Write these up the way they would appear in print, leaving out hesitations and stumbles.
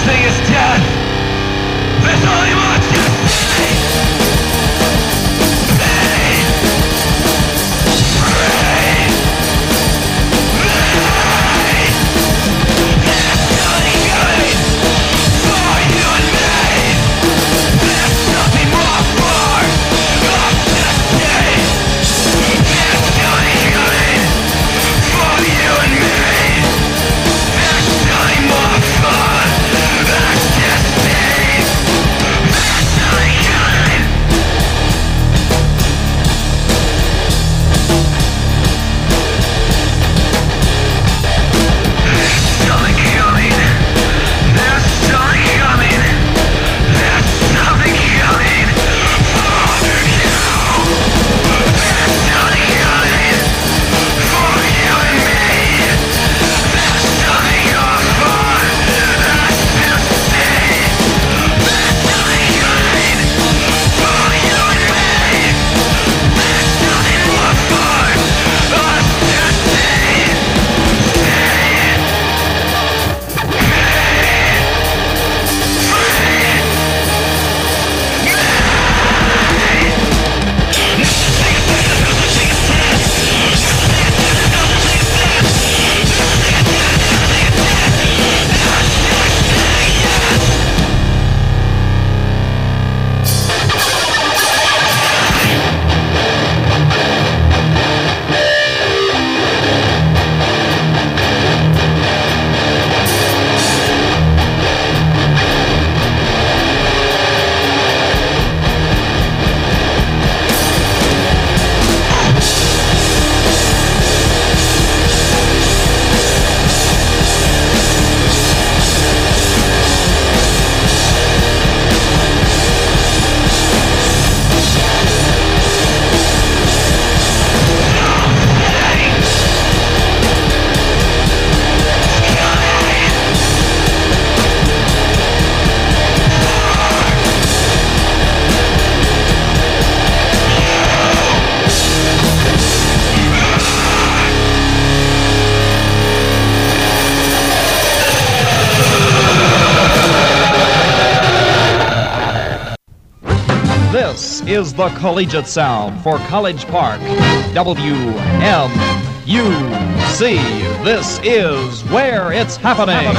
thing is death. There's only much to say. Pain. Pain. Pain. There's nothing coming for you and me. There's nothing more for us to say. There's nothing coming for you and me. There's nothing more for us to say. There's nothing coming. Something coming. There's something coming. There's something coming for you. There's something coming for you and me. There's something more for us to say. There's something coming for you and me. There's something more for us to say. This is the collegiate sound for College Park. WMUC. This is where it's happening.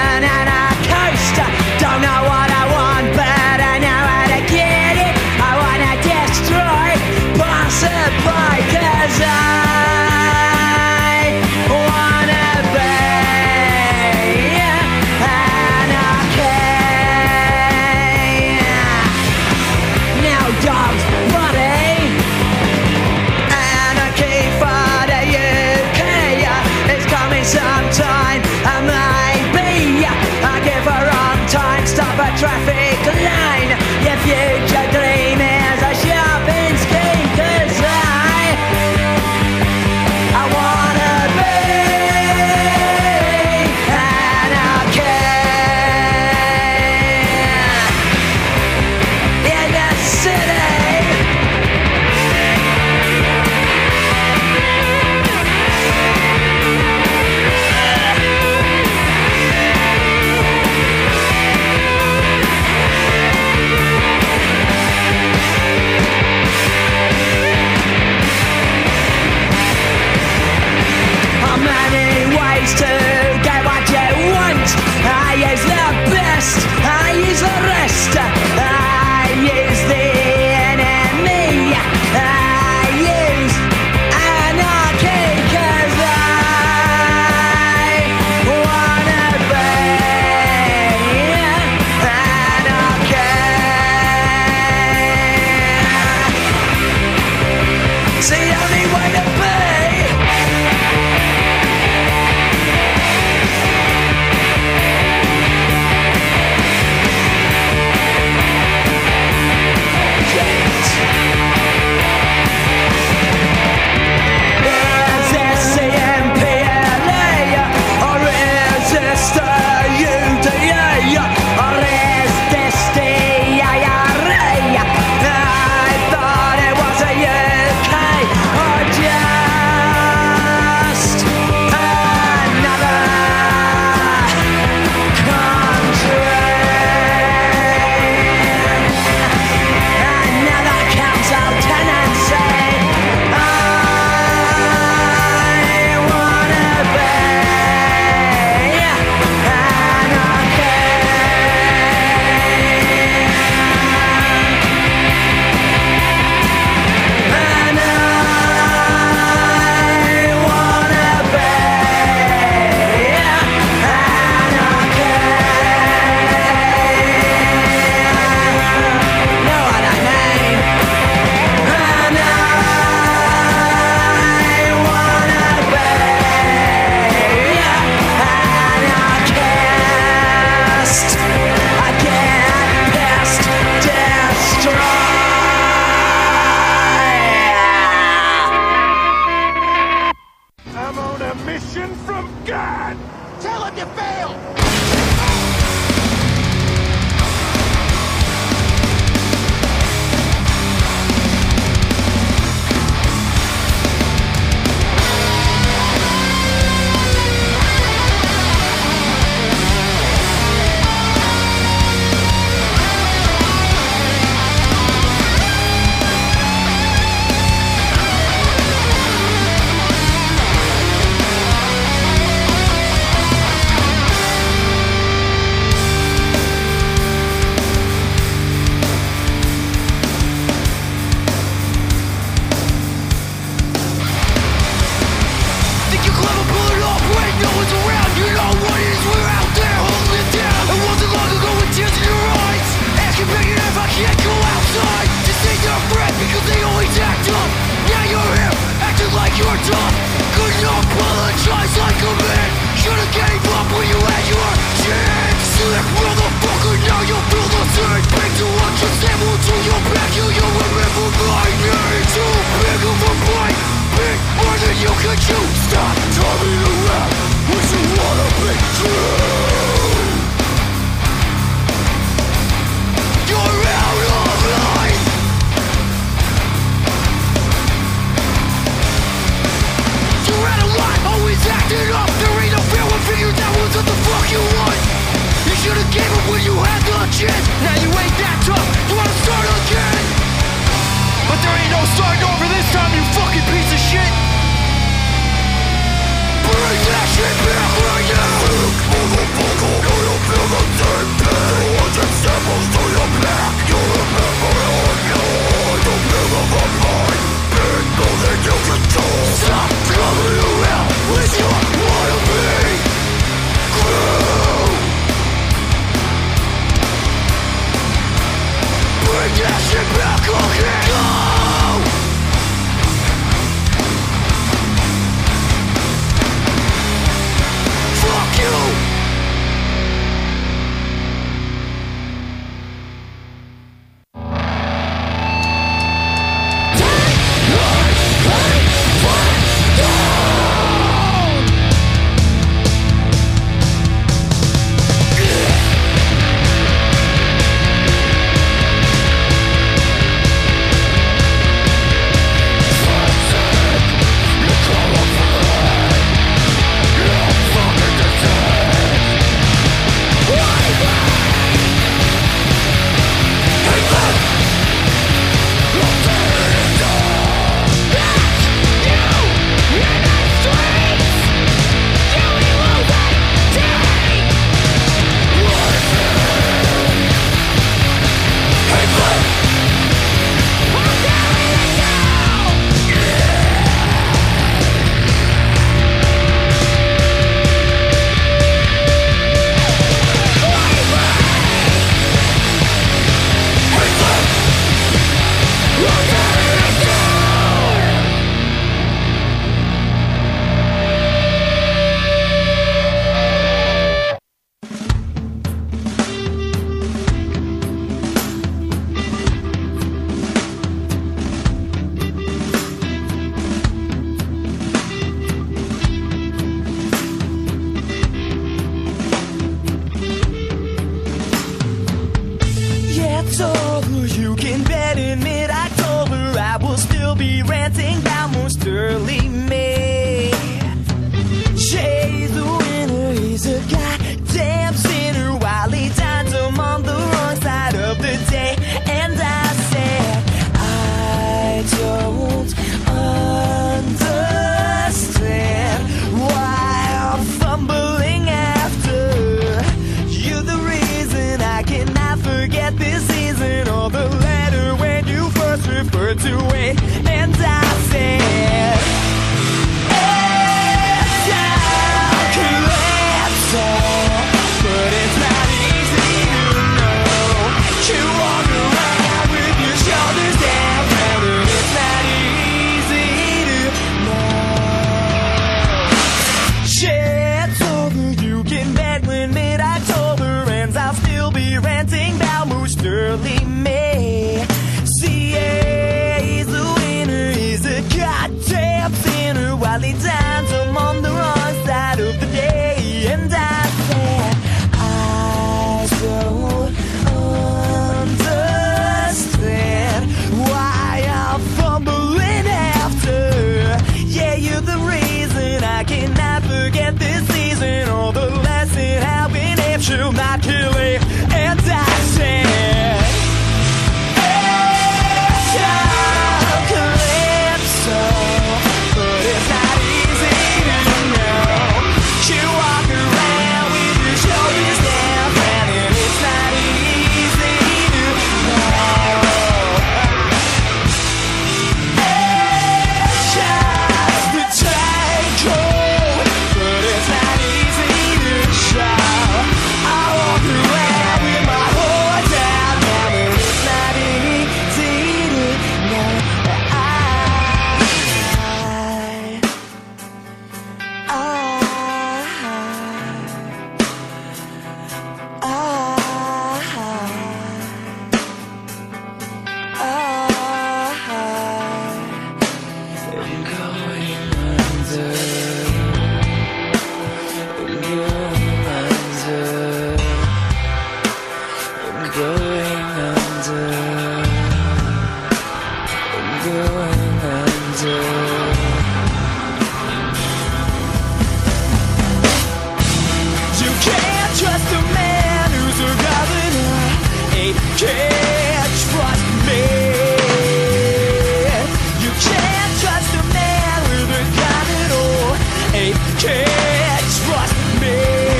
Don't know what I want, but I know how to get it. I want you fail! while he dance. I'm on the wrong side of the day, and I not killing. And I said, Calypso, but it's not easy to know. You walk around with your shoulders down, and it's not easy to know. Just the tango, but it's not easy to show. I walk around with my heart down, but it's not easy to know. You can't trust a man who's a governor. You can't trust me. You can't trust a man with a gun at all. You can't trust me.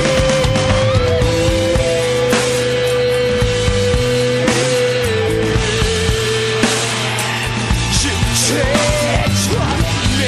You can't trust me.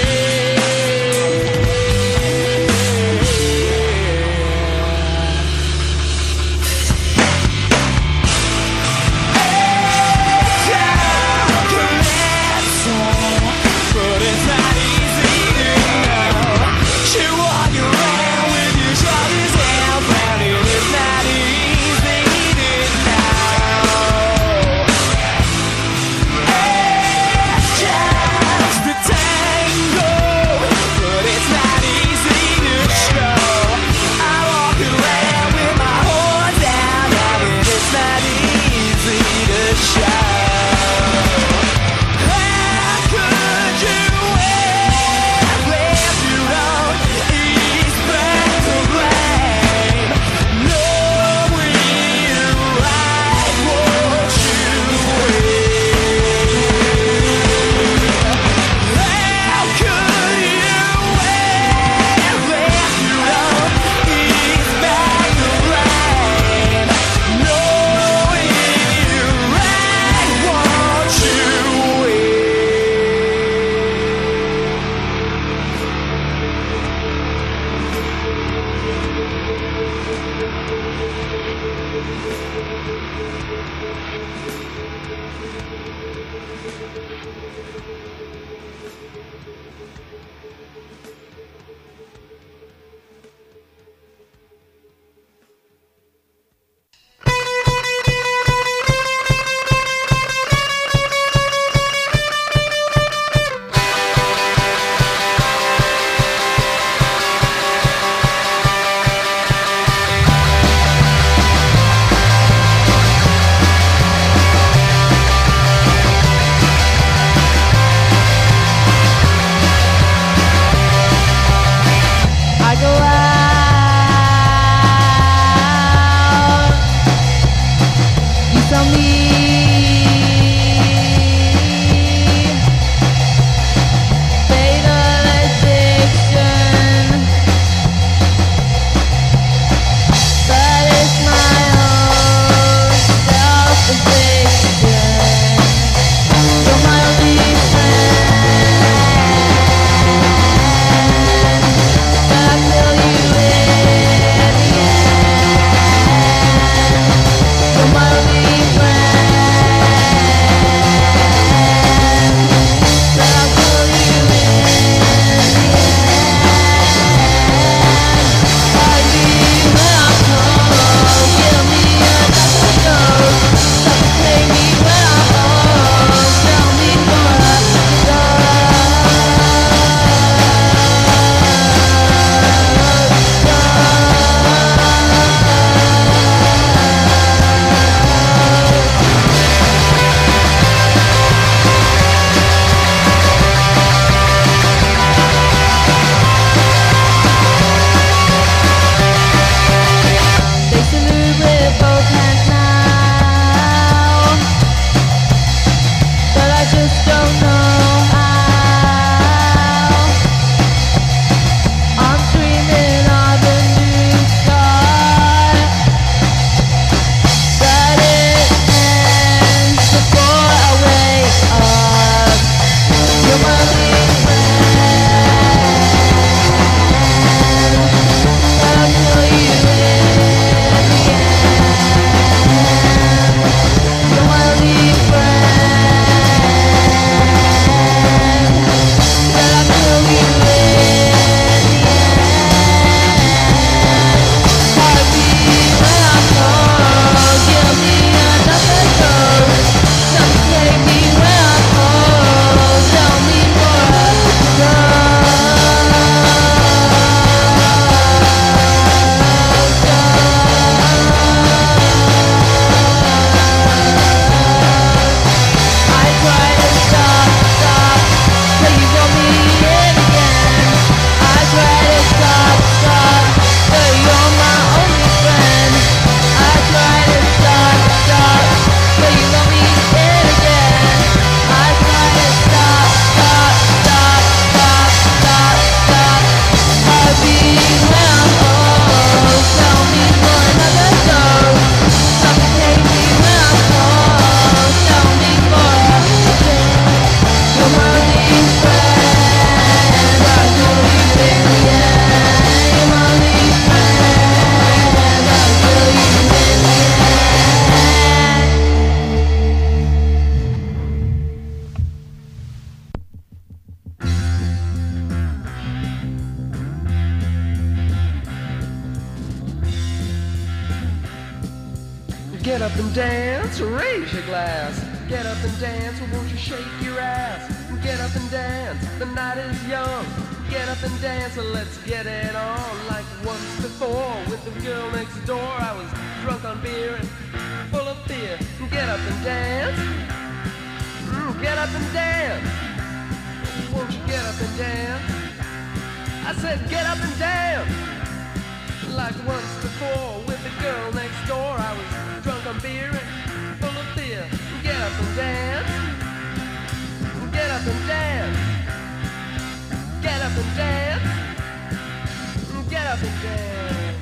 Get up and dance, raise your glass. Get up and dance, won't you shake your ass? Get up and dance, the night is young. Get up and dance, let's get it on. Like once before with the girl next door, I was drunk on beer and full of fear. Get up and dance, get up and dance. Won't you get up and dance? I said get up and dance. Like once before with the girl next door, I was drunk on beer and full of fear. Get up and dance. Get up and dance. Get up and dance. Get up and dance.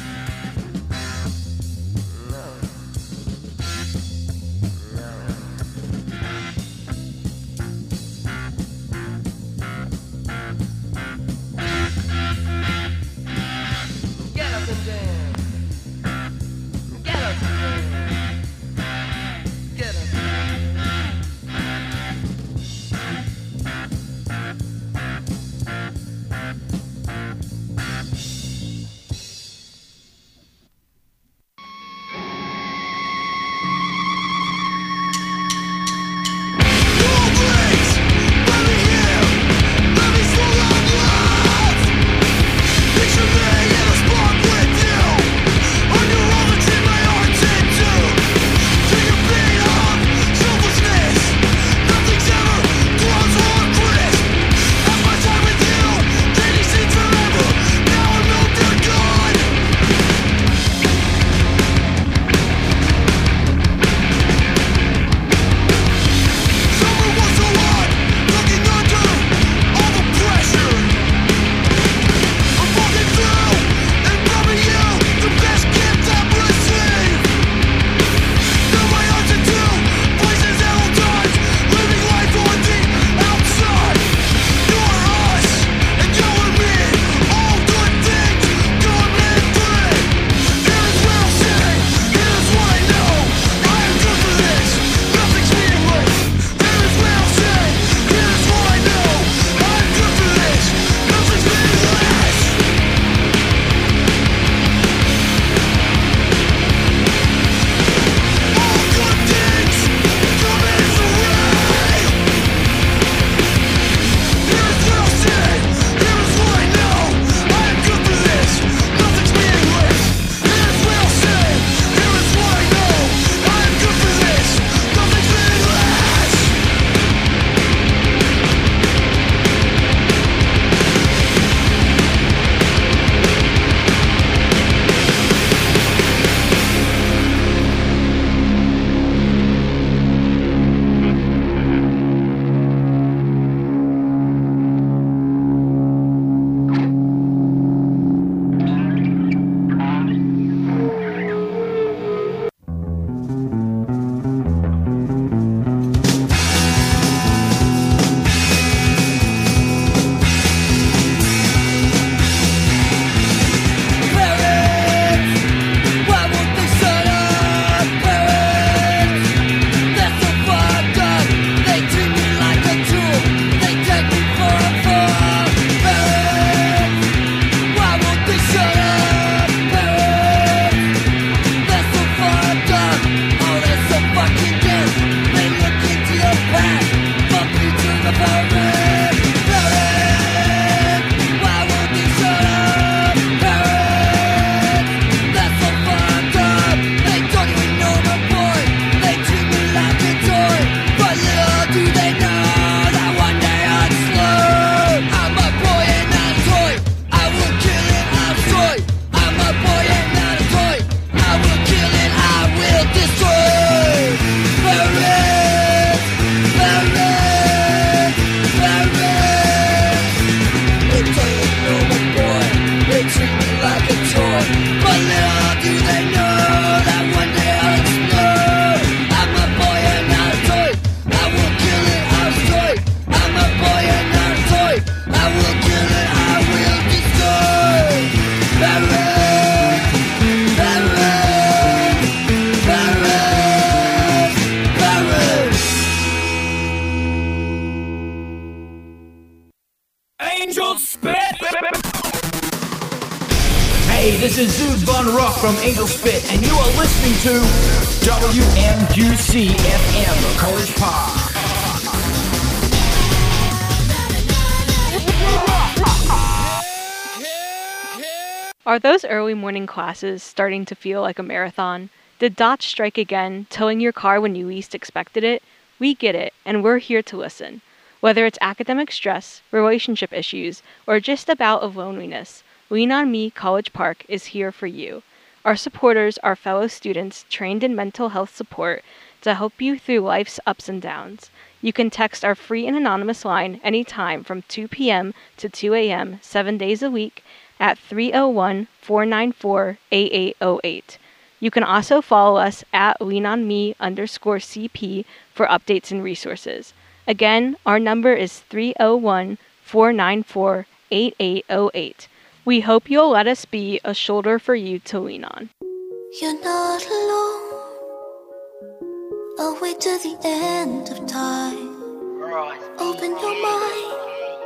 No. Get up and dance. Get up and dance. Get up. is Von Rock from Angel Spit, and you are listening to WMUC FM, College Park. Are those early morning classes starting to feel like a marathon? Did Dodge strike again, towing your car when you least expected it? We get it, and we're here to listen. Whether it's academic stress, relationship issues, or just a bout of loneliness, Lean on Me College Park is here for you. Our supporters are fellow students trained in mental health support to help you through life's ups and downs. You can text our free and anonymous line anytime from 2 p.m. to 2 a.m. 7 days a week at 301-494-8808. You can also follow us at leanonme_CP for updates and resources. Again, our number is 301-494-8808. We hope you'll let us be a shoulder for you to lean on. You're not alone. I'll wait till the end of time. Open your mind.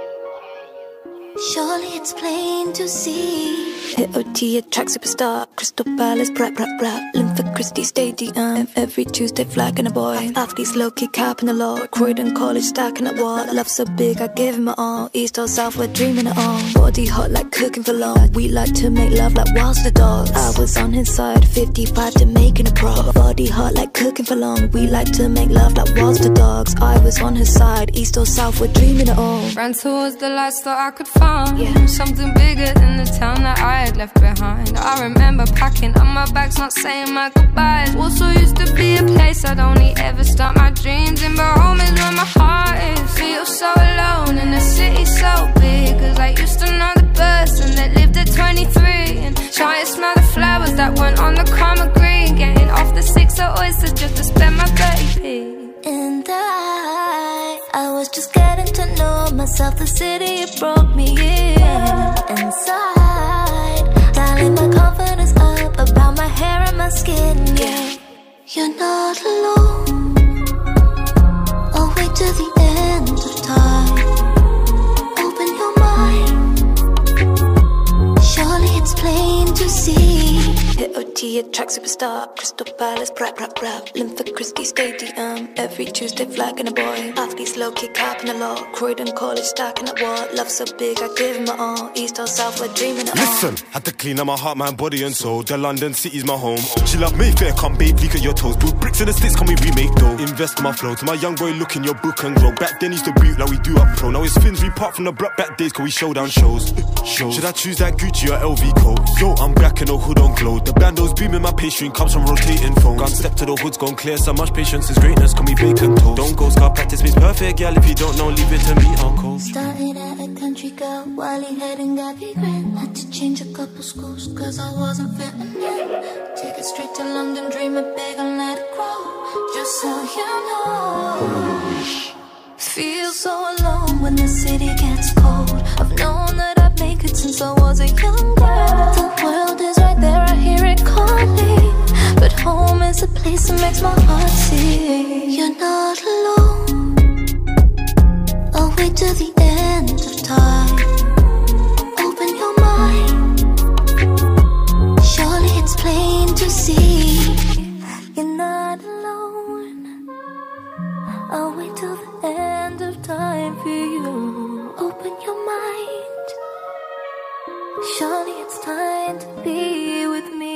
Surely it's plain to see. Hit-O-T, track superstar. Crystal Palace, rap. Linford Christie Stadium. Every Tuesday, flagging a boy. Athletes low-key capping the law. Croydon College stacking at wall. Love so big, I give him my all. East or South, we're dreaming it all. Body hot like cooking for long. We like to make love like whilst the dogs. I was on his side, 55 to making a pro. Body hot like cooking for long. We like to make love like whilst the dogs. I was on his side, East or South, we're dreaming it all. Ran towards the lights, thought I could find something bigger than the town that I had left behind. I remember packing up my bags, not saying my goodbyes. Also used to be a place I'd only ever start my dreams in, but home is where my heart is. Feel so alone in a city so big, cause I used to know the person that lived at 23 and try to smell the flowers that weren't on the common green. Getting off the 6 oysters just to spend my baby. And I was just getting to know myself. The city, it broke me in. Inside, dialing my confidence up about my hair and my skin, yeah. You're not alone. I'll wait till the end of time. Open your mind. Surely it's plain to see. Hit-O-T, track superstar. Crystal Palace, rap. Linford Christie Stadium. Every Tuesday, flagging a boy. Athletes low-key capping the law. Croydon College stacking at wall. Love so big, I give him my all. East or South, we're dreaming it all. Listen, had to clean up my heart, mind, body and soul. The London city's my home. She love Mayfair, come babe, leak at your toes. Put bricks in the sticks, can we remake though? Invest in my flow, to my young boy look in your book and grow. Back then used to boot like we do up pro. Now it's fins, we part from the block back days, cause we show down shows. Should I choose that Gucci or LV coat? Yo, I'm back in the hood on glow. The bando's beaming, my pastry comes from rotating phones. Gun step to the hood's gone clear, so much patience is greatness, can we bacon toast? Don't go scar practice means perfect, girl, if you don't know, leave it to me, I'll coast. Started at a country girl, Wally head and got big red. Had to change a couple schools, cause I wasn't fitting in. Take it straight to London, dream it big and let it grow. Just so you know. Feel so alone when the city gets cold. I've known that I'd make it since I was a young girl. The world is right there, I hear it calling, but home is a place that makes my heart sing. You're not alone. I'll wait till the end of time. Open your mind. Surely it's plain to see. You're not alone. I'll wait till the end of time for you. Open your mind. Surely it's time to be with me.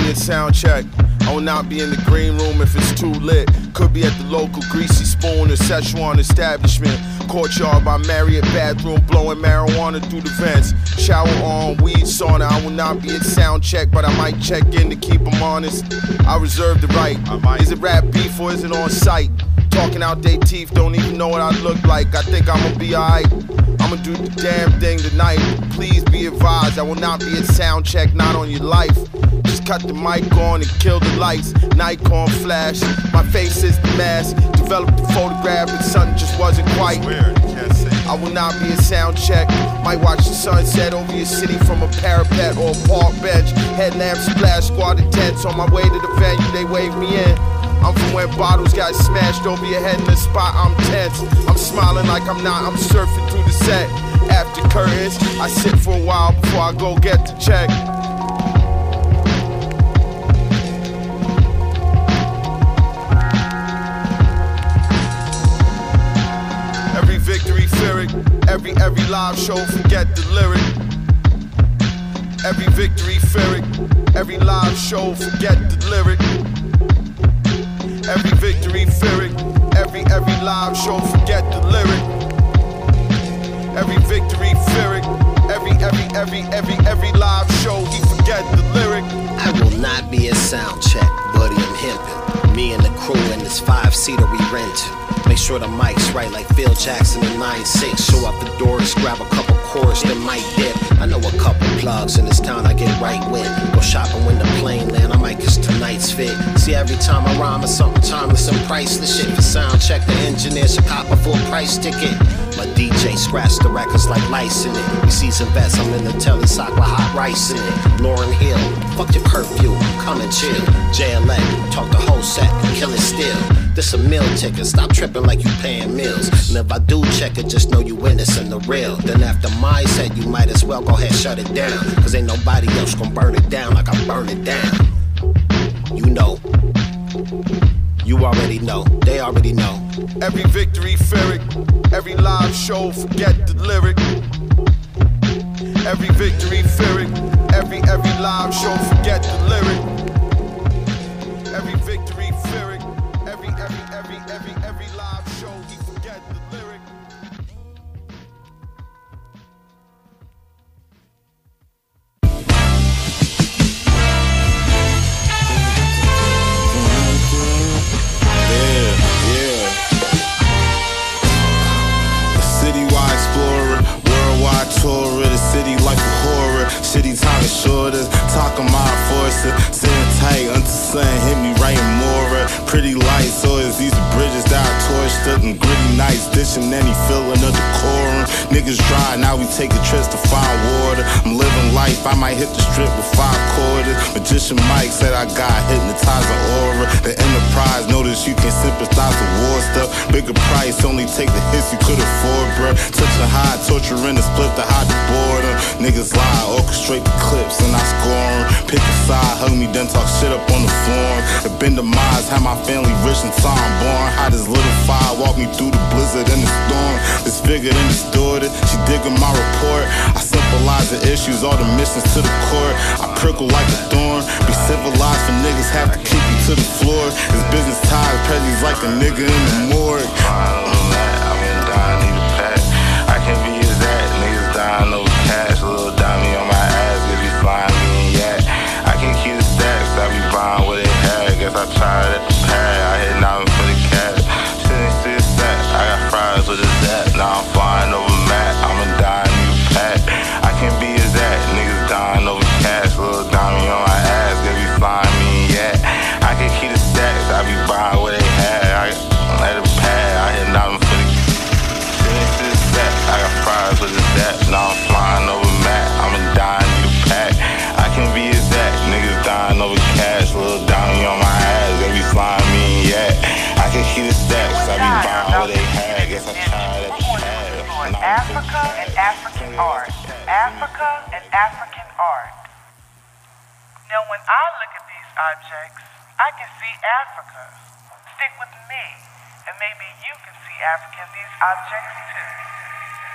be at sound check. I will not be in the green room if it's too lit. Could be at the local Greasy Spoon or Szechuan establishment. Courtyard by Marriott bathroom, blowing marijuana through the vents. Shower on, weed sauna. I will not be at sound check, but I might check in to keep them honest. I reserve the right. Is it rap beef or is it on site? Talking out they teeth, don't even know what I look like. I think I'ma be alright. I'ma do the damn thing tonight. Please be advised, I will not be at sound check, not on your life. Just cut the mic on and kill the lights. Nikon flash, my face is the mask. Developed a photograph and something just wasn't quite. I will not be at sound check. Might watch the sunset over your city from a parapet or a park bench. Headlamp splash, squatted tents on my way to the venue, they waved me in. I'm from where bottles got smashed over your head in the spot, I'm tense. I'm smiling like I'm not, I'm surfing through the set. After curtains, I sit for a while before I go get the check. Every victory lyric, every live show, forget the lyric. Every victory lyric, every live show, forget the lyric. Every victory lyric, every live show, forget the lyric. Every victory lyric, every live show, he forget the lyric. I will not be a sound check, buddy, I'm hemping. Me and the crew in this 5-seater we rent. Make sure the mic's right like Phil Jackson in 9-6. Show up the doors, grab a couple chords, then might dip. I know a couple plugs in this town I get right with. Go shopping when the plane land, I might kiss tonight's fit. See, every time I rhyme it's something timeless and priceless shit. For sound check, the engineer should cop a full price ticket. My DJ scratch the records like lice in it. We season vets, I'm in the telly sock with hot rice in it. Lauryn Hill, fuck your curfew, come and chill. JLA, talk the whole set, kill it still. This a meal ticket, stop tripping like you paying meals. And if I do check it, just know you witnessing the real. Then after my set, you might as well go ahead shut it down. Cause ain't nobody else gon' burn it down like I burn it down. You know. You already know, they already know. Every victory lyric, every live show, forget the lyric. Every victory lyric, every live show, forget the lyric. Every victory lyric, every live show, he forget the lyric. Tourer, the city like a horror. Shitty time is shorter. Talking my enforcer. Sitting tight until sun hit me right in Mora. Pretty lights, so it's these bridges that I torched up. And gritty nights, dishing any feeling of decorum. Niggas dry, now we taking trips to find water. I'm living life, I might hit the strip with 5 quarters. Magician Mike said I got hypnotizing aura. The Enterprise noticed you can sympathize with war stuff. Bigger price, only take the hits you could afford, bruh. Touching high, torturing the split to hide the boredom. Niggas lie, orchestrate the clips and I score 'em. Pick a side, hug me, then talk shit up on the forum. It been demise, had my family rich and time born. How this little fire walk me through the blizzard and the storm. Disfigured and distorted, she digging my report. I symbolize the issues, all the missions to the court. I prickle like a thorn, be civilized for niggas have to kick you to the floor. It's business ties, Prezzies like a nigga in the morgue. I've been dying, need a pack. I can't be as that, niggas dying, no cash. Little dummy on my ass, if you flying me in yak. I can keep the stacks, I be buying what it had. Guess I tried at the pad, I hit nothing for the cash. Sitting to the stack, I got fries with a zap. Now I'm flying over Matt, I'ma die in new pack. I can't be as that, niggas dying over cash. Little dummy on my ass, if you flying me in yak. I can keep the stacks, I be buying what it had. I at the pad, I hit nothing for the sitting to the stack, I got fries with a zap. Now I'm flying over Matt, I'ma die in new pack. I can't be as that, niggas dying over cash. Little dummy on my ass, if you flying me in yak. I can keep the stacks, I be buying what they had. Guess I tried at the pad. Africa and African art. Africa and African art. Now when I look at these objects, I can see Africa. Stick with me, and maybe you can see Africa in these objects too.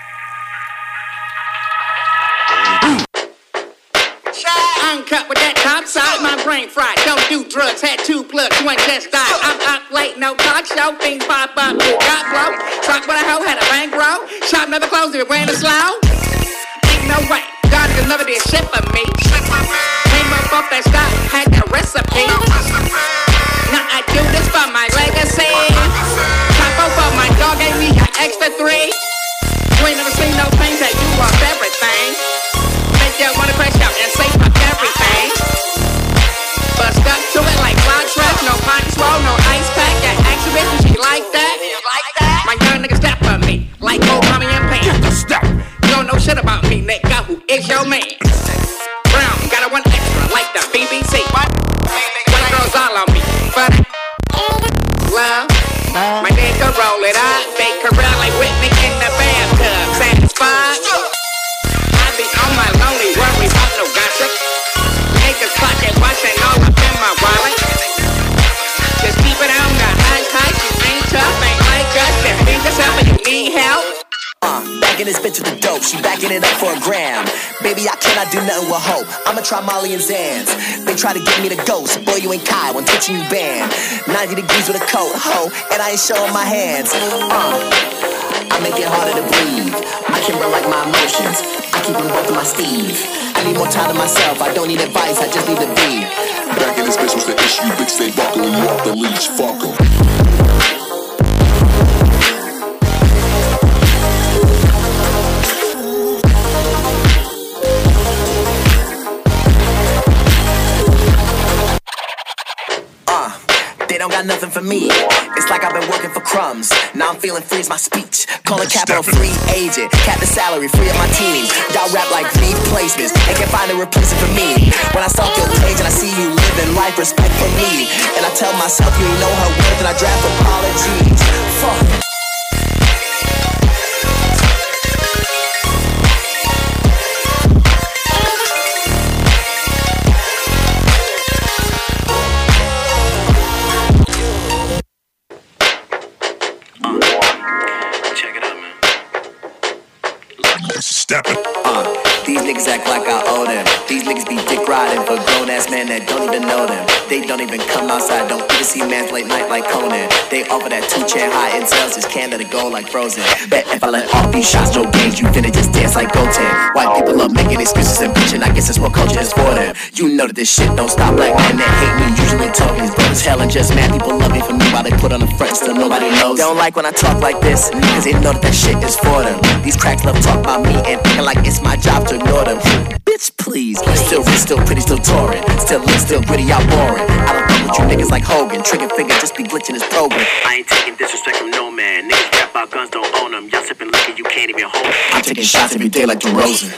Uncut with that top. upside, my brain fried. Don't do drugs, had 2 plugs, one just died. I'm up late, no talk show, things pop up, got blow. Talk with a hoe, had a bankroll. Shop never closed if it ran slow. Ain't no way, God niggas never did shit for me. Came up off that stock, had that recipe. Now I do this for my legacy. Top over my dog gave me an extra 3. You ain't never seen no things that you want everything. Make you wanna crash out and say fuck everything. But stuck to it like cloud track, no pockets roll, no ice pack. That action bitch, she like that. My young nigga step for me, like old mommy and pants. You don't know shit about me, nigga. Who is your man? Brown, got a 1 extra, like the BBC. What? One girl's all on me, but love. My nigga roll it up, make her run like Whitney in the bathtub. Satisfied? I be on my lonely, worry about no gossip. Niggas pocket watching all up in my wallet. Just keep it on the hush hush. You ain't tough, ain't like us. Just be yourself when you need help. Back in this bitch with the dope, she backing it up for a gram. Baby, I cannot do nothing with hope. I'ma try Molly and Zans. They try to get me the ghost. Boy, you ain't Kai when touching you banned. 90 degrees with a coat, ho, and I ain't showing my hands. I make it harder to breathe. I can run like my emotions. I keep them both in my sleeve. I need more time to myself. I don't need advice, I just need to be. Back in this bitch was the issue. Bitch stay walking when you off the leash. Fuck 'em. They don't got nothing for me. It's like I've been working for crumbs. Now I'm feeling free as my speech. Call a capital free agent. Cap the salary, free up my team. Y'all rap like free placements. They can't find a replacement for me. When I stalk your page and I see you living life, respect for me. And I tell myself you ain't know her worth and I draft apologies. Fuck. These niggas act like I owe them. These niggas be dick riding for grown ass men that don't even know them. They don't even come outside, don't even see mans late night like Conan. They offer that 2-chair high and sells his can to the goal like Frozen. Bet if I let off these shots, Joe Gage, you finna just dance like Goten. White people love making excuses and bitching, I guess that's what culture is for them. You know that this shit don't stop. Black men that hate me usually talking is brothers hell and just mad people love me for me while they put on the front still nobody knows. They don't like when I talk like this, cause they know that that shit is for them. These cracks love talk about me and thinking like it's my job to ignore them. Bitch, please. Still rich, still pretty, still touring. Still lit, still gritty, y'all boring. I don't fuck with you niggas like Hogan. Trigger finger just be glitching his program. I ain't taking disrespect from no man. Niggas rap about guns, don't own them. Y'all sipping liquor, you can't even hold them. I'm taking shots every day like DeRozan.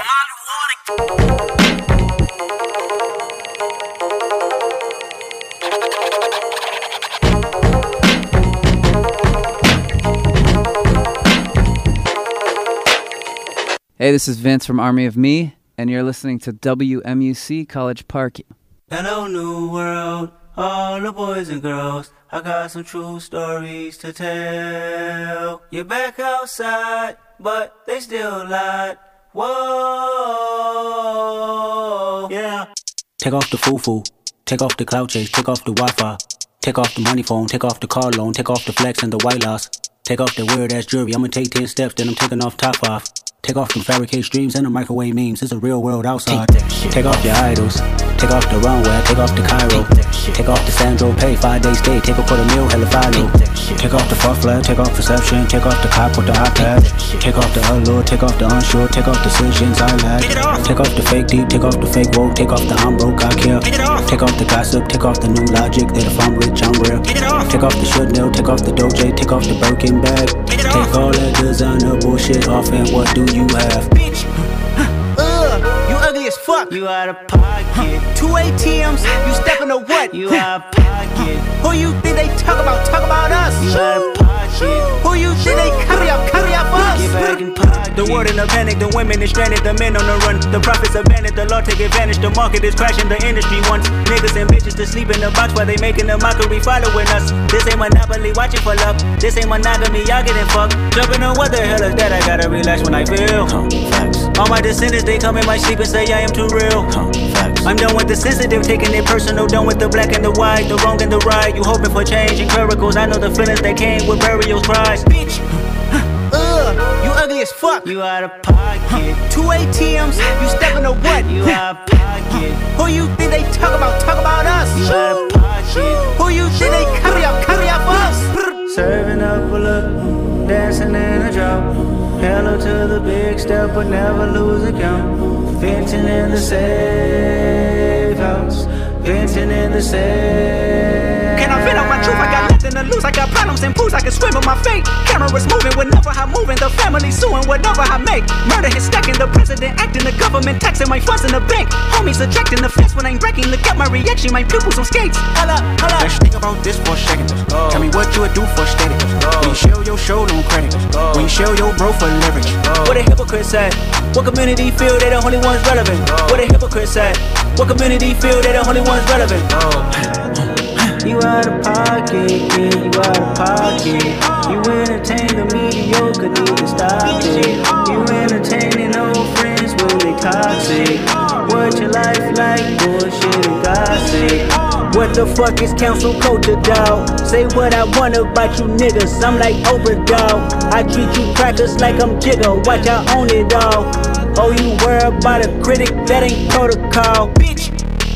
Hey, this is Vince from Army of Me, and you're listening to WMUC College Park. Hello, new world, all the boys and girls. I got some true stories to tell. You're back outside, but they still lied. Whoa, yeah. Take off the foo-foo, take off the cloud chase, take off the Wi-Fi. Take off the money phone, take off the car loan, take off the flex and the white loss. Take off the weird-ass jewelry, I'ma take 10 steps, then I'm taking off top 5. Take off them fabricate streams and the microwave memes. It's a real world outside. Take off your idols. Take off the runway. Take off the Cairo. Take off the Sandro Pay. 5-day stay. Take a $250,000. Hella follow. Take off the fuck flag. Take off perception. Take off the cop with the iPad. Take off the allure. Take off the unsure. Take off decisions I lack. Take off the fake deep. Take off the fake woke. Take off the I'm broke. I care. Take off the gossip. Take off the new logic that if I'm rich I'm real. Take off the should know. Take off the Doja. Take off the Birkin bag. Take all that designer bullshit off and what do you have? You ugly as fuck. You out of pocket. 2 ATMs, you stepping to what? You out of pocket. Who you think they talk about? Talk about us. You out of pocket. Who you think they carry up for us? Get back in pocket. The world world in a panic, the women is stranded, the men on the run. The profits abandoned, the law take advantage, the market is crashing, the industry wants niggas and bitches to sleep in the box while they making a mockery following us. This ain't Monopoly, watching for love. This ain't monogamy, y'all getting fucked. Jumping on what the hell is that? I gotta relax when I feel. All my descendants, they come in my sleep and say I am too real. I'm done with the sensitive, taking it personal. Done with the black and the white, the wrong and the right. You hoping for change and miracles. I know the feelings that came with burial cries. Bitch, you ugly as fuck. You out of pocket. 2 ATMs, you stepping to what? You out of pocket. Who you think they talk about? Talk about us. You out of pocket. Who you think they carry up for us? Serving up a look, dancing in a drop. Hello to the big step, but never lose a count. Venting in the safe house. Venting in the safe. Can I vent out my truth? I got nothing to lose. I got problems and pools. I can swim in my fate. Cameras moving whenever I'm moving. The family suing whatever I make. Murder is stacking. The president acting. The government taxing my funds in the bank. Homies ejecting the fence when I'm breaking. Look at my reaction. My pupils on skates. Holla, holla. Let's think about this for a second. Tell me what you would do for status. When you show your show, no credit. When you show your bro for leverage. What a hypocrite said. What community feel they the only ones relevant? What a hypocrite said. What community feel they the only ones relevant? You out of pocket, yeah, you out of pocket. You entertain the mediocre, need to stop it. You entertaining old friends when they toxic. What your life like, bullshit and gossip. What the fuck is council culture, dawg? Say what I want about you niggas, I'm like Oprah, dawg. I treat you crackers like I'm Jigga, watch I own it all. Oh, you worry about a critic, that ain't protocol, bitch.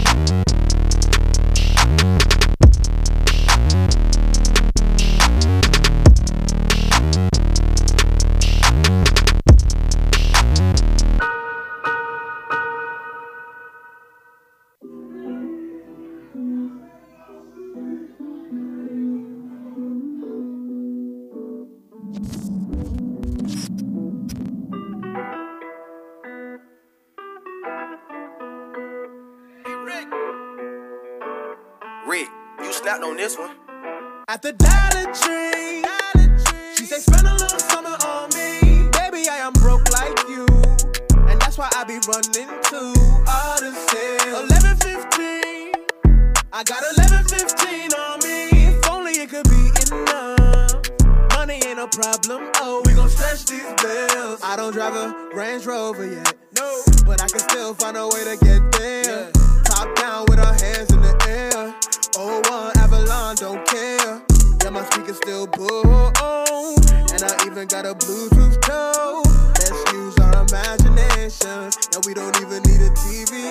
Rick, you snapped on this one. At the Dollar Tree, she say spend a little summer on me. Baby, I am broke like you, and that's why I be running to all the sales. 11:15, I got 11:15 on me. If only it could be enough. Money ain't a problem. Oh, we gon' stretch these bills. I don't drive a Range Rover yet, no, but I can still find a way to get there. Top down with our hands in the air. 01 Avalon, don't care. Yeah, my speakers still boom. And I even got a Bluetooth code. Let's use our imaginations. Yeah, we don't even need a TV.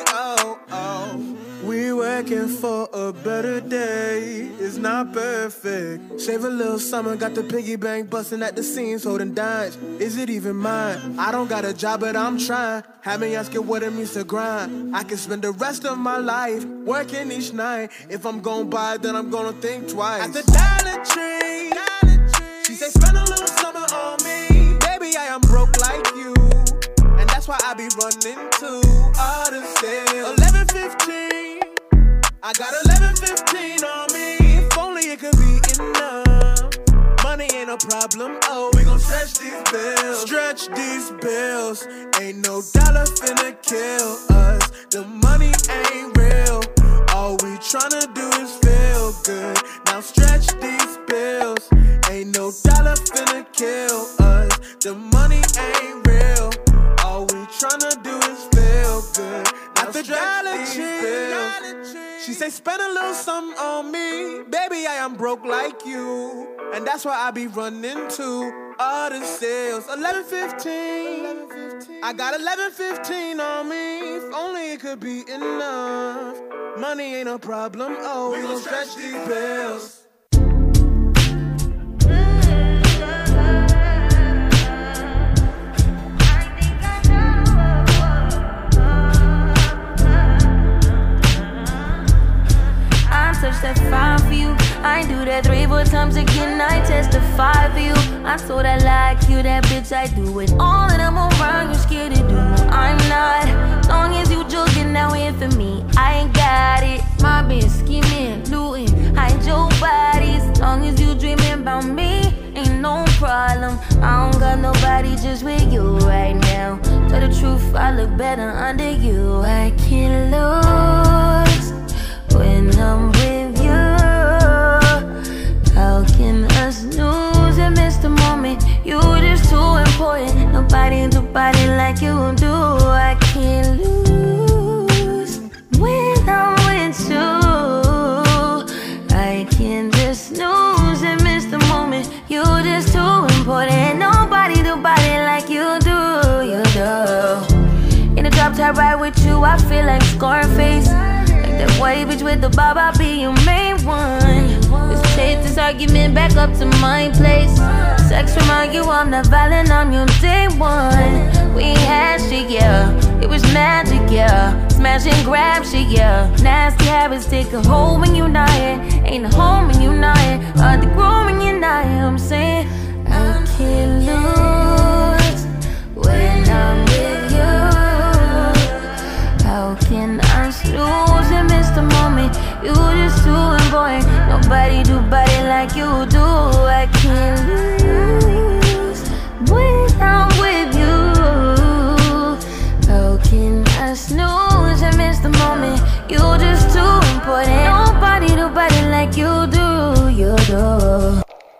We working for a better day. It's not perfect. Shave a little summer, got the piggy bank busting at the seams, holding dimes. Is it even mine? I don't got a job, but I'm trying. Have me asking what it means to grind. I can spend the rest of my life working each night. If I'm gon' buy, then I'm gonna think twice. At the Dollar Tree, she say spend a little summer on me. Baby, I am broke like you, and that's why I be running to all the sales. 11:15, I got 11:15 on me. If only it could be enough. Money ain't a problem. Oh, we gon' stretch these bills. Stretch these bills. Ain't no dollar finna kill us. The money ain't real. All we tryna do is feel good. Now stretch these bills. Ain't no dollar finna kill us. The money ain't real. All we tryna do is feel good. Now the Dollar Tree. She say spend a little something on me. Baby, I am broke like you, and that's why I be running to all the sales. 11:15, I got 11:15 on me. If only it could be enough. Money ain't a problem. Oh, we gon' stretch these bills. Touch that 5 for you. I ain't do that 3-4 times again. I testify for you. I told I like you, that bitch. I do it all that I'm around. You scared to do. I'm not. Long as you joking, now in for me. I ain't got it. My bitch scheming, looting, hide your bodies. Long as you dreaming about me, ain't no problem. I don't got nobody just with you right now. Tell the truth, I look better under you. I can't lose when I'm with you. How can us lose and miss the moment? You just too important. Nobody do body like you do. I can't lose when I'm with you. I can't just snooze and miss the moment. You just too important. Nobody do body like you do. You do. In a drop top ride with you, I feel like Scarface. Like that white bitch with the bob, I'll be your main one. Let's take this argument back up to my place. Sex remind you I'm not violent, I'm your day one. We had shit, yeah. It was magic, yeah. Smash and grab shit, yeah. Nasty habits take a hold when you're not here. Ain't a home when you're not here. Hard to grow when you're not here. I'm saying I can't lose when I'm with you. How can I lose and miss the moment? You just too important. Nobody do body like you do. I can't lose when I'm with you. How can I snooze and miss the moment? You just too important. Nobody do body like you do. You do.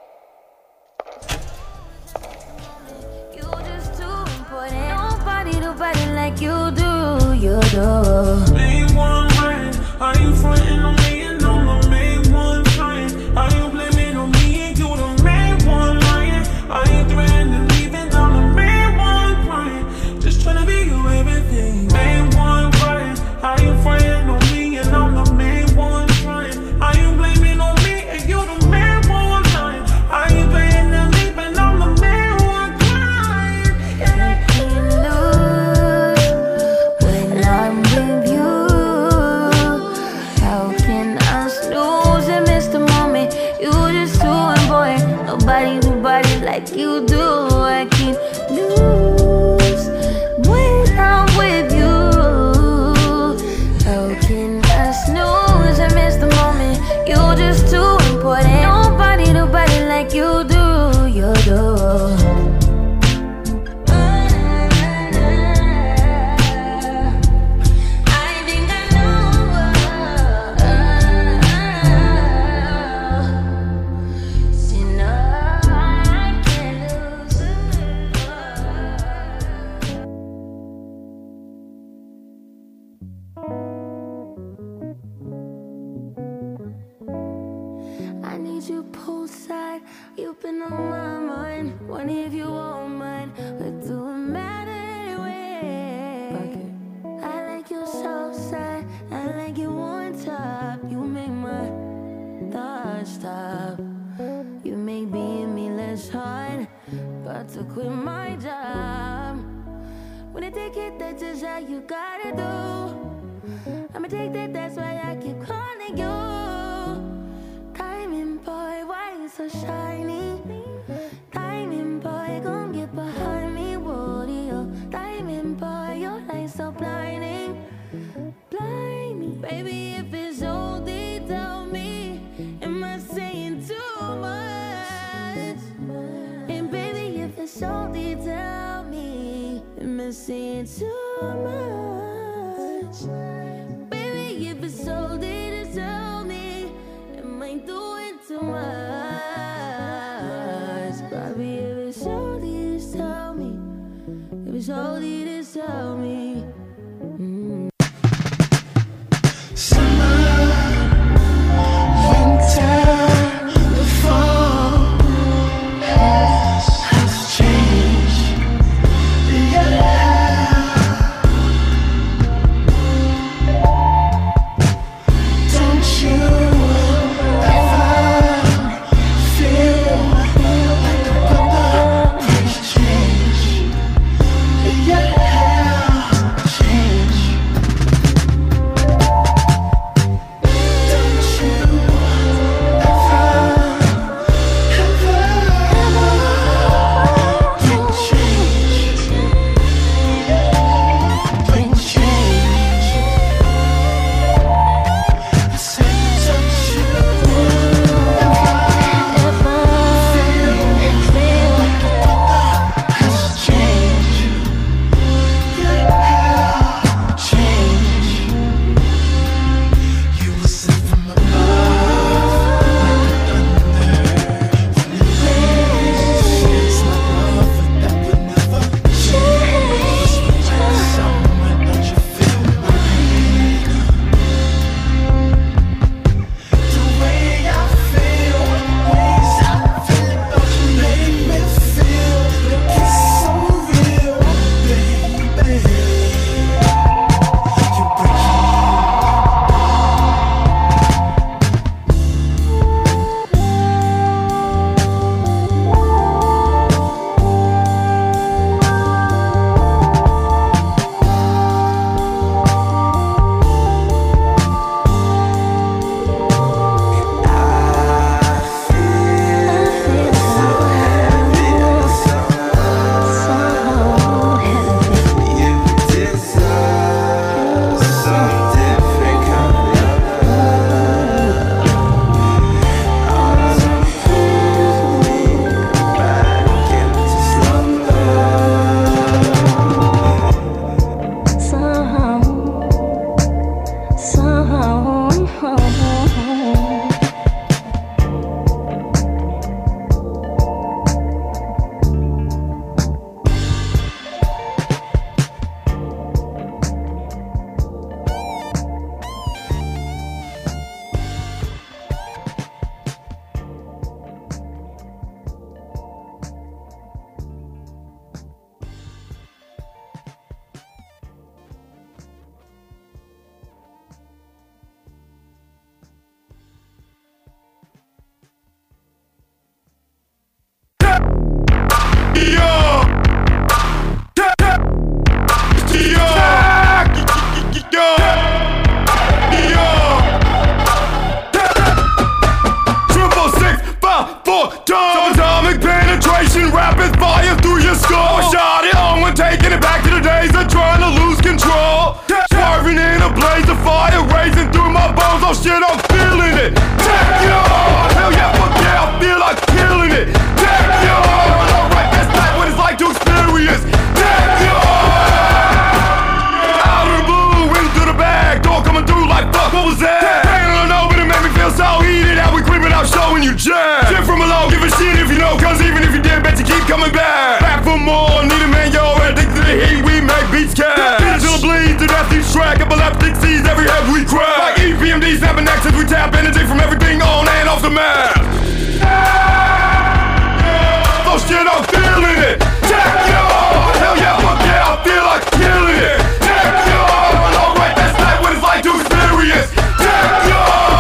You just too important. Nobody do body like you do. You do. Main one right. Are you frontin' on me and I'm the main one trying? Are you blaming on me and you the main one lying? Are you threatening leaving? I'm the main one crying. Just tryna be you everything. Main one crying. Are you frontin' on me and I'm the main one trying? Are you blaming on me and you the main one lying? Are you threatening leaving? I'm the main one crying. I can't lose when I'm with you. How can I snooze and miss the moment? You just too important. Nobody do body like you do. I can't lose when I'm with you. How can I snooze and miss the moment? You just too important. Nobody do body like you do. You do. I need you poolside, you've been on my mind. Wonder if you won't mind, but do it matter anyway. I like your south side, I like you on top. You make my thoughts stop. You make being me less hard. About to quit my job. When I take it, that's just how you gotta do. I'ma take that, that's why I keep calling you. Diamond boy, why you so shiny? Diamond boy, gon' get behind me, Woody-o. Diamond boy, your light so blinding. Blind me, baby, if it's only, tell me. Am I saying too much? And baby, if it's only, tell me. Am I saying too much? Baby, if it's only, just tell me. Am I doing too much? Baby, if it's only, just tell me. If it's only, just tell me. Summer, winter, the fall has changed. Yeah. Don't you ever feel like the weather has changed? Yeah. Atomic penetration, rapid fire through your skull. Shot it on when taking it back to the days of trying to lose control. Swerving in a blaze of fire, raising through my bones. Oh shit, I'm feeling it. Take you on. Hell yeah, fuck yeah, I feel like killing it. Take you on. Alright, that's not what it's like to experience. Take you on. Out of the blue, into the bag, door coming through like fuck. What was that? I don't know, but it made me feel so heated. How we creeping out, showing you jazz. Shit from below, give a shit if you know, cause even if you did, bet you keep coming back. Back for more, need a man, yo, addicted to the heat, we make beats cash. Until it bleeds, to death each track, epileptic sees every head we crack. Like EPMD snapping necks as we tap energy from everything on and off the map. Oh shit, I'm feeling it. Check you on. Hell yeah, fuck yeah, I feel like killing it. Check you on. Alright, that's not what it's like to experience. Check you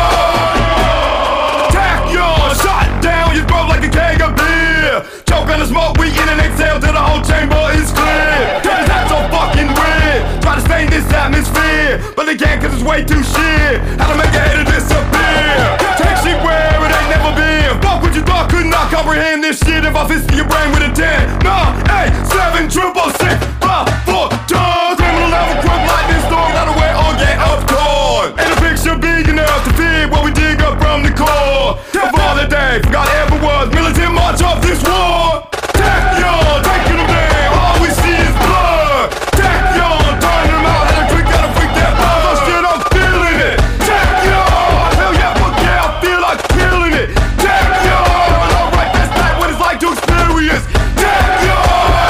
on. Tack you on. Shot down your throat like a keg of beer. Choke on the smoke, we in and exhale till the whole chamber is clear. Cause that's so fucking weird. Try to stain this atmosphere, but they can't cause it's way too shit. How to make a hater disappear. Take shit where it ain't never been. Fuck what you thought, could not comprehend this shit if I fisted your brain with a 10. 9, 8, 7, 666, 5, 4 tons. Criminal level, crook lightning storm, not away or get up torn. And a picture big enough to fit what we dig up from the core. Of all the day, forgot ever was militant march off this war. Take your, taking them down, all we see is blood. Take your, turning them out, had a trick, gotta freak that blood. Oh shit, I'm feeling it. Take your, hell yeah, fuck yeah, I feel like killing it. Take your, alright, that's not what it's like to experience. Take your,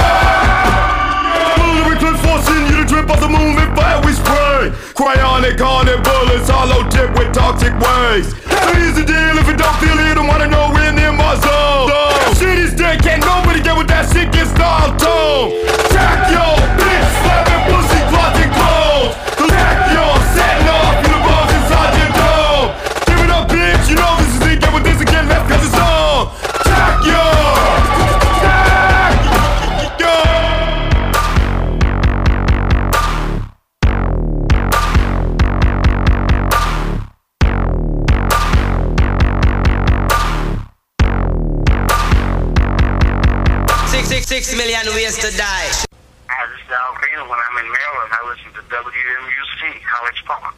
bullet clips forcing you to drip off the moon and fire we spray. Cryonic, haunted bullets, hollow tip with toxic waste. So here's the deal, if you don't feel it, don't wanna know we're near my zone. Shit is dead, can't nobody get with that shit, get style tone. Tack yo, bitch, slapping pussy, closet clothes. Tack yo, setting off in the balls inside your dome. Give it up, bitch, you know this is it, get with this again, left cause it's on. Tack yo, tack yo. Six million ways to die. Hi, this is Al Green, and when I'm in Maryland, I listen to WMUC, College Park.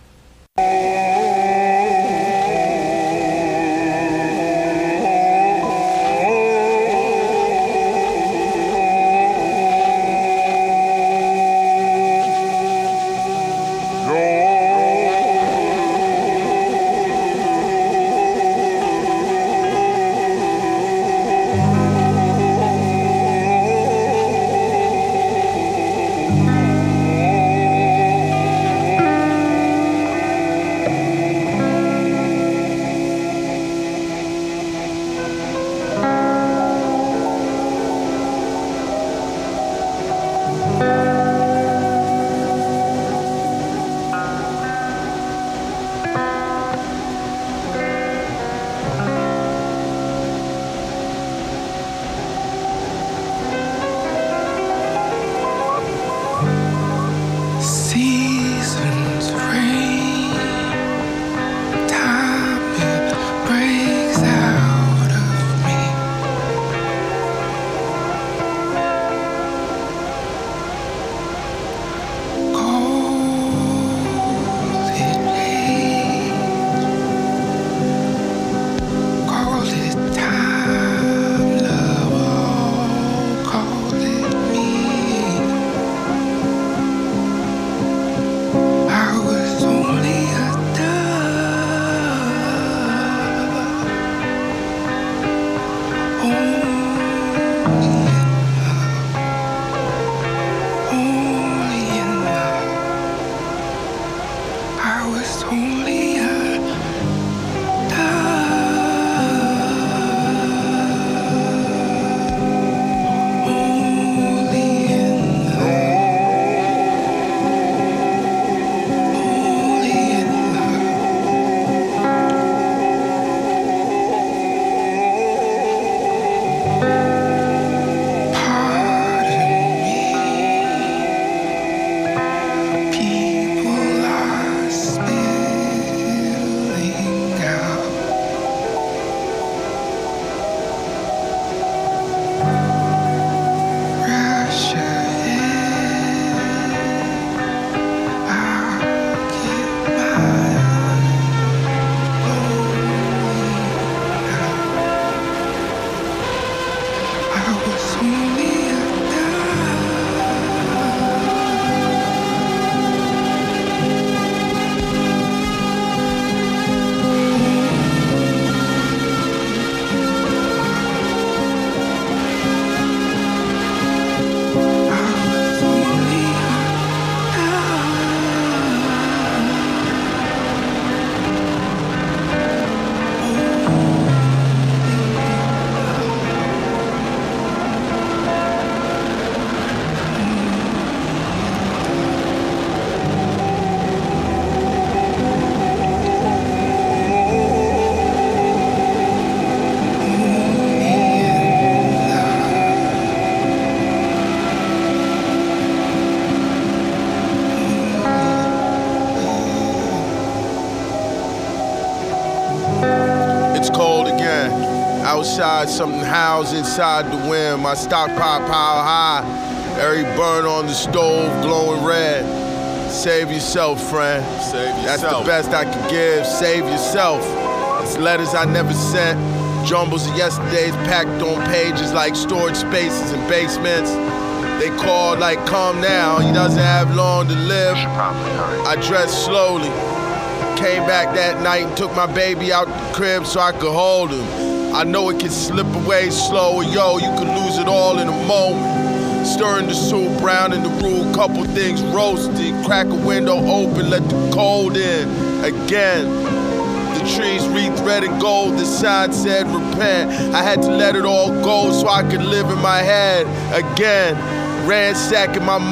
like something housed inside the wind. My stock pot pile high, every burn on the stove glowing red. Save yourself, friend. Save yourself. That's the best I can give. Save yourself. It's letters I never sent. Jumbles of yesterday's packed on pages like storage spaces and basements. They called like, come now, he doesn't have long to live. I dressed slowly. Came back that night and took my baby out the crib so I could hold him. I know it can slip away slow, yo, you could lose it all in a moment. Stirring the soup, brown in the roux, couple things roasted. Crack a window open, let the cold in. Again, the trees wreathed red and gold, the sign said repent. I had to let it all go so I could live in my head. Again, ransacking my